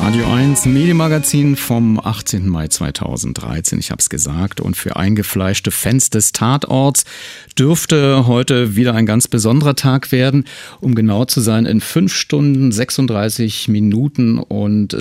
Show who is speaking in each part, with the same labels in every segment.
Speaker 1: Radio 1 Medienmagazin vom 18. Mai 2013. Ich habe es gesagt. Und für eingefleischte Fans des Tatorts dürfte heute wieder ein ganz besonderer Tag werden. Um genau zu sein, in 5 Stunden, 36 Minuten und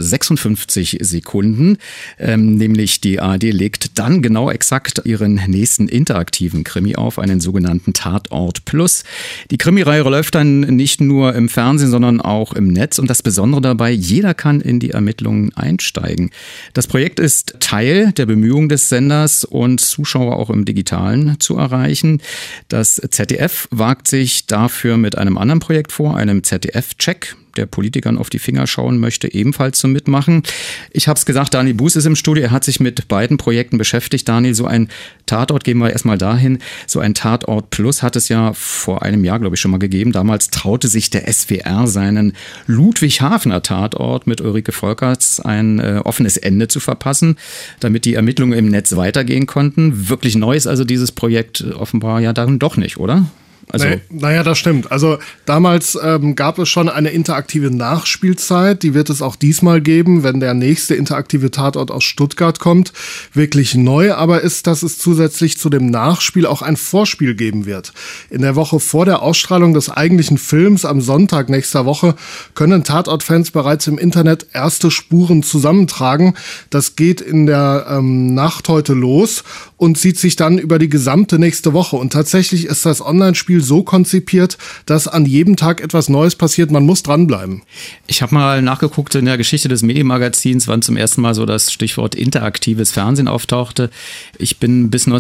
Speaker 1: 56 Sekunden. Nämlich die ARD legt dann genau exakt ihren nächsten interaktiven Krimi auf, einen sogenannten Tatort Plus. Die Krimireihe läuft dann nicht nur im Fernsehen, sondern auch im Netz. Und das Besondere dabei, jeder kann in die Ermittlungen einsteigen. Das Projekt ist Teil der Bemühungen des Senders und Zuschauer auch im Digitalen zu erreichen. Das ZDF wagt sich dafür mit einem anderen Projekt vor, einem ZDF-Check, der Politikern auf die Finger schauen möchte, ebenfalls zum Mitmachen. Ich habe es gesagt, Daniel Buß ist im Studio. Er hat sich mit beiden Projekten beschäftigt. Daniel, so ein Tatort, gehen wir erstmal dahin, so ein Tatort Plus hat es ja vor einem Jahr, glaube ich, schon mal gegeben. Damals traute sich der SWR seinen Ludwigshafener Tatort mit Ulrike Volkerts ein offenes Ende zu verpassen, damit die Ermittlungen im Netz weitergehen konnten. Wirklich neu ist also dieses Projekt offenbar ja dann doch nicht, oder?
Speaker 2: Also naja, das stimmt. Also damals gab es schon eine interaktive Nachspielzeit. Die wird es auch diesmal geben, wenn der nächste interaktive Tatort aus Stuttgart kommt. Wirklich neu aber ist, dass es zusätzlich zu dem Nachspiel auch ein Vorspiel geben wird. In der Woche vor der Ausstrahlung des eigentlichen Films am Sonntag nächster Woche können Tatort-Fans bereits im Internet erste Spuren zusammentragen. Das geht in der Nacht heute los und zieht sich dann über die gesamte nächste Woche. Und tatsächlich ist das Online-Spiel so konzipiert, dass an jedem Tag etwas Neues passiert. Man muss dranbleiben.
Speaker 1: Ich habe mal nachgeguckt in der Geschichte des Medienmagazins, wann zum ersten Mal so das Stichwort interaktives Fernsehen auftauchte. Ich bin bis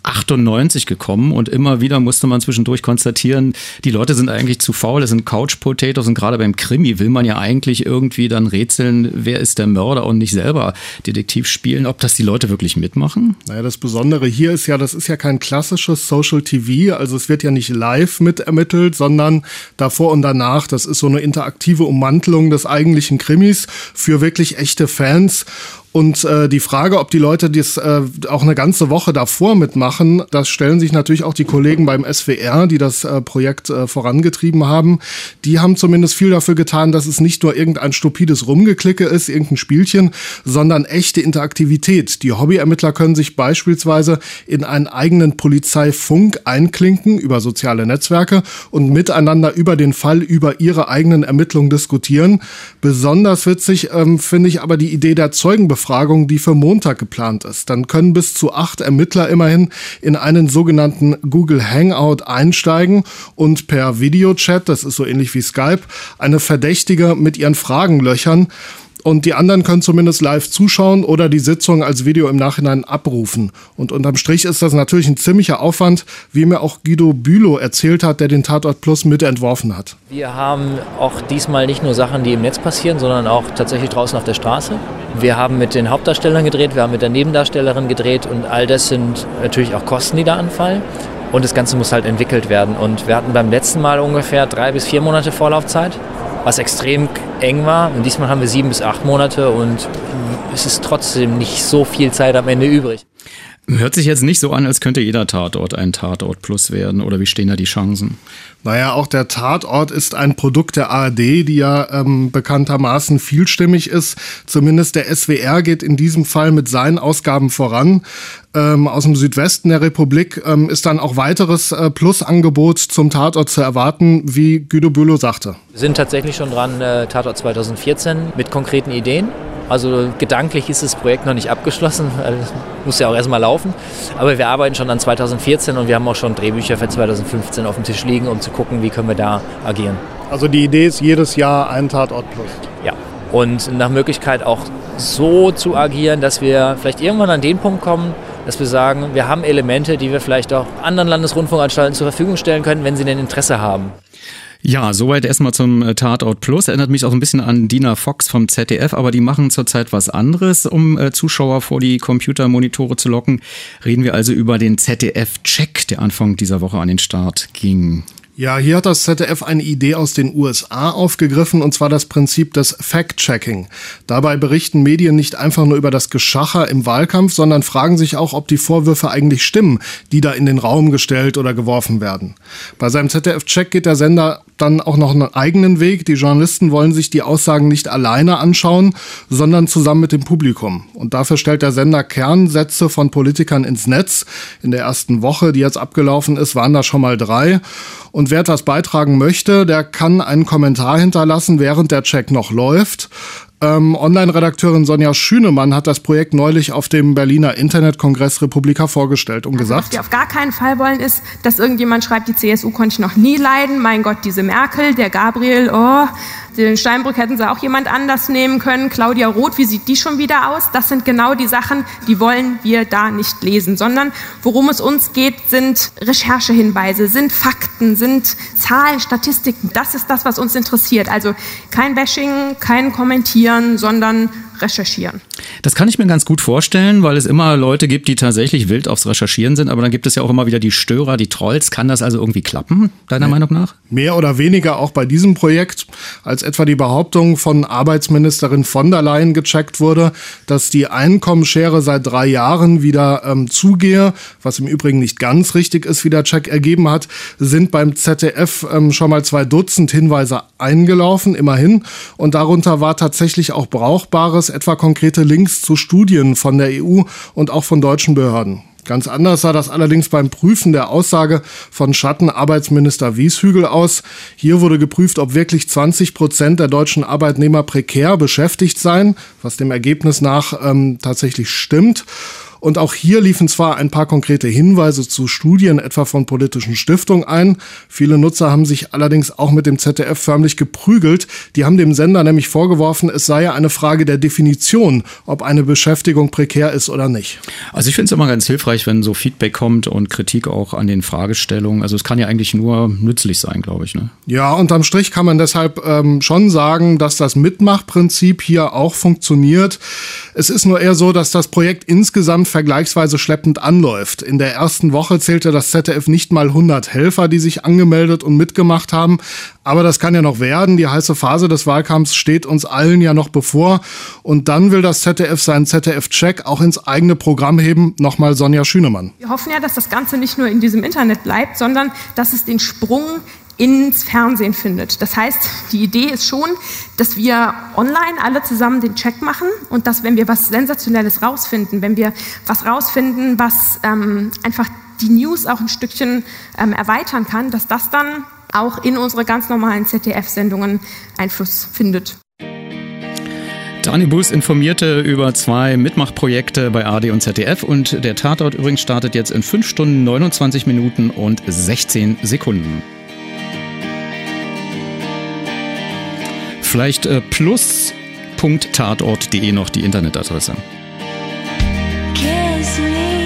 Speaker 1: 1998 gekommen und immer wieder musste man zwischendurch konstatieren, die Leute sind eigentlich zu faul, das sind Couch-Potatoes und gerade beim Krimi will man ja eigentlich irgendwie dann rätseln, wer ist der Mörder und nicht selber Detektiv spielen, ob das die Leute wirklich mitmachen?
Speaker 2: Naja, das Besondere hier ist ja, das ist ja kein klassisches Social TV, also es wird ja nicht live mit ermittelt, sondern davor und danach. Das ist so eine interaktive Ummantelung des eigentlichen Krimis für wirklich echte Fans. Und die Frage, ob die Leute das auch eine ganze Woche davor mitmachen, das stellen sich natürlich auch die Kollegen beim SWR, die das Projekt vorangetrieben haben. Die haben zumindest viel dafür getan, dass es nicht nur irgendein stupides Rumgeklicke ist, irgendein Spielchen, sondern echte Interaktivität. Die Hobbyermittler können sich beispielsweise in einen eigenen Polizeifunk einklinken über soziale Netzwerke und miteinander über den Fall, über ihre eigenen Ermittlungen diskutieren. Besonders witzig finde ich aber die Idee der Zeugenbefragung, die für Montag geplant ist. Dann können bis zu 8 Ermittler immerhin in einen sogenannten Google Hangout einsteigen und per Videochat, das ist so ähnlich wie Skype, eine Verdächtige mit ihren Fragen löchern. Und die anderen können zumindest live zuschauen oder die Sitzung als Video im Nachhinein abrufen. Und unterm Strich ist das natürlich ein ziemlicher Aufwand, wie mir auch Guido Bülow erzählt hat, der den Tatort Plus mitentworfen hat.
Speaker 3: Wir haben auch diesmal nicht nur Sachen, die im Netz passieren, sondern auch tatsächlich draußen auf der Straße. Wir haben mit den Hauptdarstellern gedreht, wir haben mit der Nebendarstellerin gedreht und all das sind natürlich auch Kosten, die da anfallen. Und das Ganze muss halt entwickelt werden. Und wir hatten beim letzten Mal ungefähr 3 bis 4 Monate Vorlaufzeit, was extrem eng war. Und diesmal haben wir 7 bis 8 Monate und es ist trotzdem nicht so viel Zeit am Ende übrig.
Speaker 1: Hört sich jetzt nicht so an, als könnte jeder Tatort ein Tatort Plus werden. Oder wie stehen da die Chancen?
Speaker 2: Naja, auch der Tatort ist ein Produkt der ARD, die ja bekanntermaßen vielstimmig ist. Zumindest der SWR geht in diesem Fall mit seinen Ausgaben voran. Aus dem Südwesten der Republik ist dann auch weiteres Plusangebot zum Tatort zu erwarten, wie Guido Bülow sagte.
Speaker 3: Wir sind tatsächlich schon dran, Tatort 2014 mit konkreten Ideen. Also gedanklich ist das Projekt noch nicht abgeschlossen, das muss ja auch erstmal laufen. Aber wir arbeiten schon an 2014 und wir haben auch schon Drehbücher für 2015 auf dem Tisch liegen, um zu gucken, wie können wir da agieren.
Speaker 2: Also die Idee ist jedes Jahr ein Tatort Plus.
Speaker 3: Ja, und nach Möglichkeit auch so zu agieren, dass wir vielleicht irgendwann an den Punkt kommen, dass wir sagen, wir haben Elemente, die wir vielleicht auch anderen Landesrundfunkanstalten zur Verfügung stellen können, wenn sie denn Interesse haben.
Speaker 1: Ja, soweit erstmal zum Tatort Plus. Erinnert mich auch ein bisschen an Dina Fox vom ZDF, aber die machen zurzeit was anderes, um Zuschauer vor die Computermonitore zu locken. Reden wir also über den ZDF-Check, der Anfang dieser Woche an den Start ging.
Speaker 2: Ja, hier hat das ZDF eine Idee aus den USA aufgegriffen, und zwar das Prinzip des Fact-Checking. Dabei berichten Medien nicht einfach nur über das Geschacher im Wahlkampf, sondern fragen sich auch, ob die Vorwürfe eigentlich stimmen, die da in den Raum gestellt oder geworfen werden. Bei seinem ZDF-Check geht der Sender dann auch noch einen eigenen Weg. Die Journalisten wollen sich die Aussagen nicht alleine anschauen, sondern zusammen mit dem Publikum. Und dafür stellt der Sender Kernsätze von Politikern ins Netz. In der ersten Woche, die jetzt abgelaufen ist, waren da schon mal 3. Und wer etwas beitragen möchte, der kann einen Kommentar hinterlassen, während der Check noch läuft. Online-Redakteurin Sonja Schünemann hat das Projekt neulich auf dem Berliner Internetkongress Republika vorgestellt und gesagt:
Speaker 4: Was wir auf gar keinen Fall wollen, ist, dass irgendjemand schreibt, die CSU konnte ich noch nie leiden, mein Gott, diese Merkel, der Gabriel, den Steinbrück hätten sie auch jemand anders nehmen können, Claudia Roth, wie sieht die schon wieder aus? Das sind genau die Sachen, die wollen wir da nicht lesen, sondern worum es uns geht, sind Recherchehinweise, sind Fakten, sind Zahlen, Statistiken. Das ist das, was uns interessiert. Also kein Bashing, kein Kommentieren, sondern recherchieren.
Speaker 1: Das kann ich mir ganz gut vorstellen, weil es immer Leute gibt, die tatsächlich wild aufs Recherchieren sind, aber dann gibt es ja auch immer wieder die Störer, die Trolls. Kann das also irgendwie klappen, deiner Meinung nach?
Speaker 2: Mehr oder weniger auch bei diesem Projekt, als etwa die Behauptung von Arbeitsministerin von der Leyen gecheckt wurde, dass die Einkommensschere seit 3 Jahren wieder zugehe, was im Übrigen nicht ganz richtig ist, wie der Check ergeben hat, sind beim ZDF schon mal 2 Dutzend Hinweise eingelaufen, immerhin. Und darunter war tatsächlich auch Brauchbares, etwa konkrete Links zu Studien von der EU und auch von deutschen Behörden. Ganz anders sah das allerdings beim Prüfen der Aussage von Schattenarbeitsminister Wieshügel aus. Hier wurde geprüft, ob wirklich 20% der deutschen Arbeitnehmer prekär beschäftigt seien, was dem Ergebnis nach tatsächlich stimmt. Und auch hier liefen zwar ein paar konkrete Hinweise zu Studien, etwa von politischen Stiftungen ein. Viele Nutzer haben sich allerdings auch mit dem ZDF förmlich geprügelt. Die haben dem Sender nämlich vorgeworfen, es sei ja eine Frage der Definition, ob eine Beschäftigung prekär ist oder nicht.
Speaker 1: Also ich finde es immer ganz hilfreich, wenn so Feedback kommt und Kritik auch an den Fragestellungen. Also es kann ja eigentlich nur nützlich sein, glaube ich, ne?
Speaker 2: Ja, unterm Strich kann man deshalb schon sagen, dass das Mitmachprinzip hier auch funktioniert. Es ist nur eher so, dass das Projekt insgesamt vergleichsweise schleppend anläuft. In der ersten Woche zählte das ZDF nicht mal 100 Helfer, die sich angemeldet und mitgemacht haben. Aber das kann ja noch werden. Die heiße Phase des Wahlkampfs steht uns allen ja noch bevor. Und dann will das ZDF seinen ZDF-Check auch ins eigene Programm heben. Nochmal Sonja Schünemann.
Speaker 4: Wir hoffen ja, dass das Ganze nicht nur in diesem Internet bleibt, sondern dass es den Sprung ins Fernsehen findet. Das heißt, die Idee ist schon, dass wir online alle zusammen den Check machen und dass, wenn wir was Sensationelles rausfinden, wenn wir was rausfinden, was einfach die News auch ein Stückchen erweitern kann, dass das dann auch in unsere ganz normalen ZDF-Sendungen Einfluss findet.
Speaker 1: Dani Bus informierte über 2 Mitmachprojekte bei ARD und ZDF und der Tatort übrigens startet jetzt in 5 Stunden, 29 Minuten und 16 Sekunden. Vielleicht plus.tatort.de noch die Internetadresse.
Speaker 5: Kiss me.